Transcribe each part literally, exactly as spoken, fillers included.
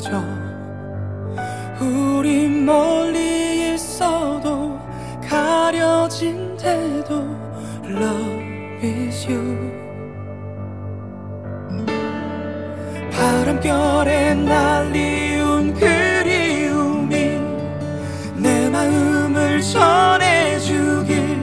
느껴져. 우리 멀리 있어도 가려진데도 Love is you. 바람결에 날리운 그리움이 내 마음을 전해주길.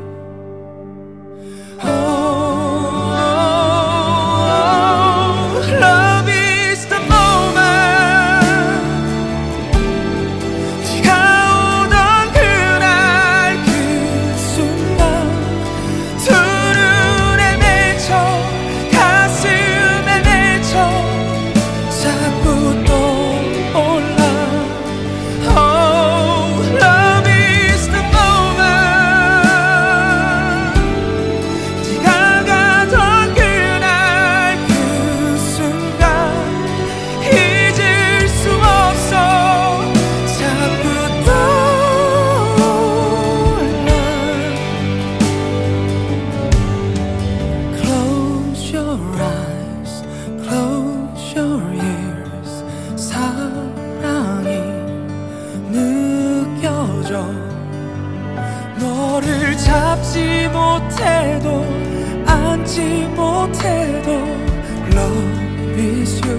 너를 잡지 못해도 안지 못해도 Love is you.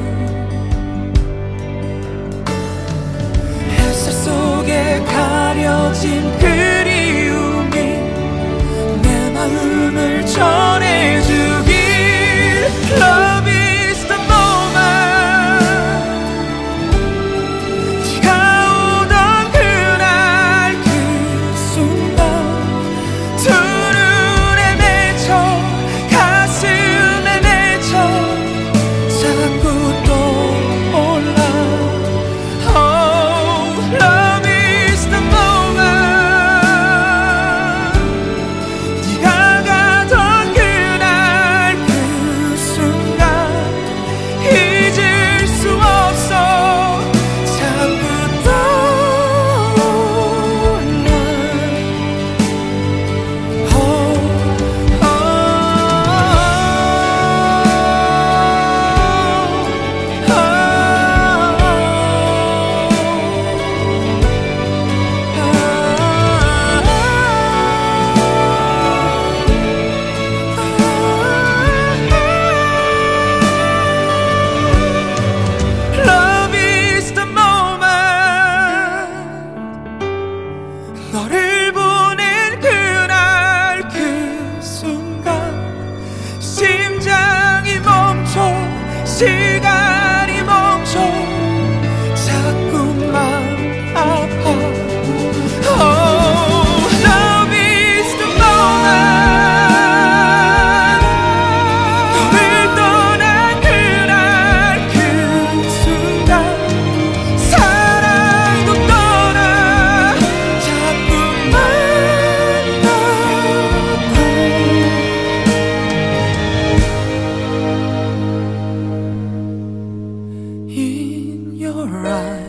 햇살 속에 가려진 그리움이 내 마음을 전해주길. Love is the 너를 보낸 그날 그 순간 심장이 멈춰 시간이 멈춰 자꾸만 아파. Oh, love is the moment. 너를 떠난 그날 그 순간 사랑도 떠나 In your eyes